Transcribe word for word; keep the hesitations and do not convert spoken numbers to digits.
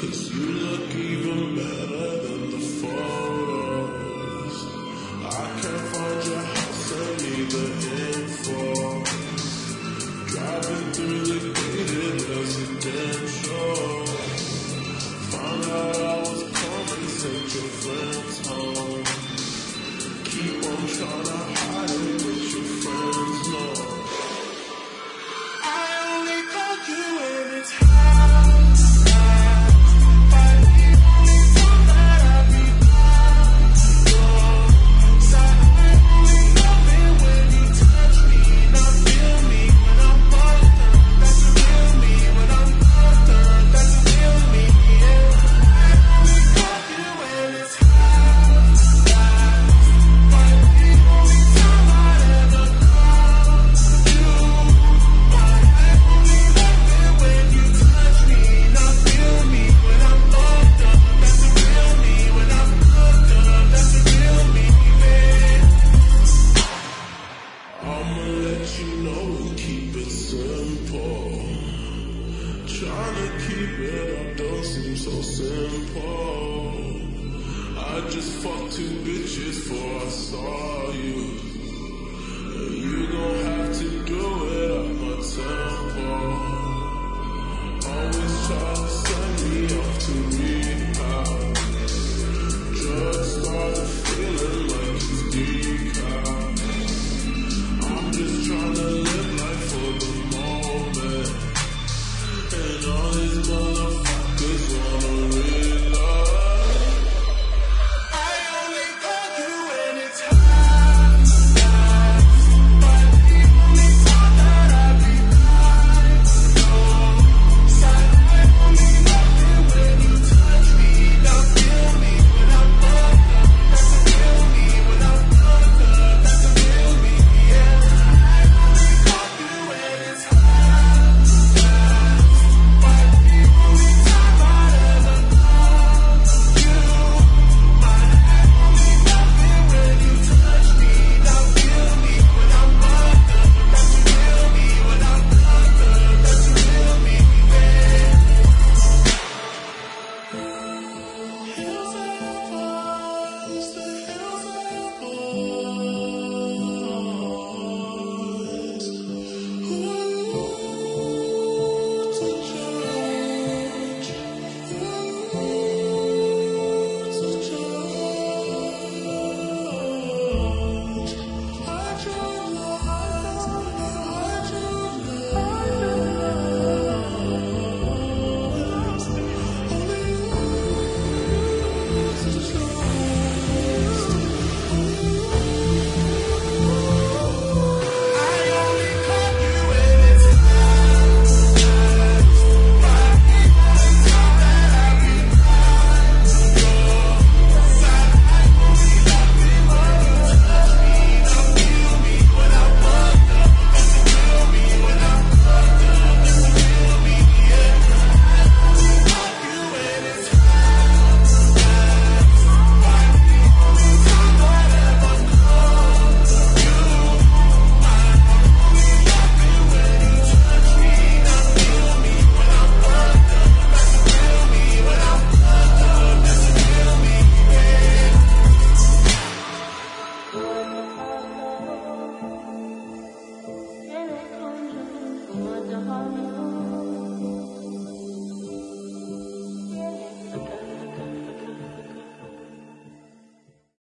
You look even better than the photos. I can't find your house, send me the info. Driving through the gated residential. Found out I was coming, sent your friends home. Keep on trying to hide it, but your friends know. I only call you when it's hot. Trying to keep it up don't seem so simple. I just fucked two bitches before I saw you. You gon'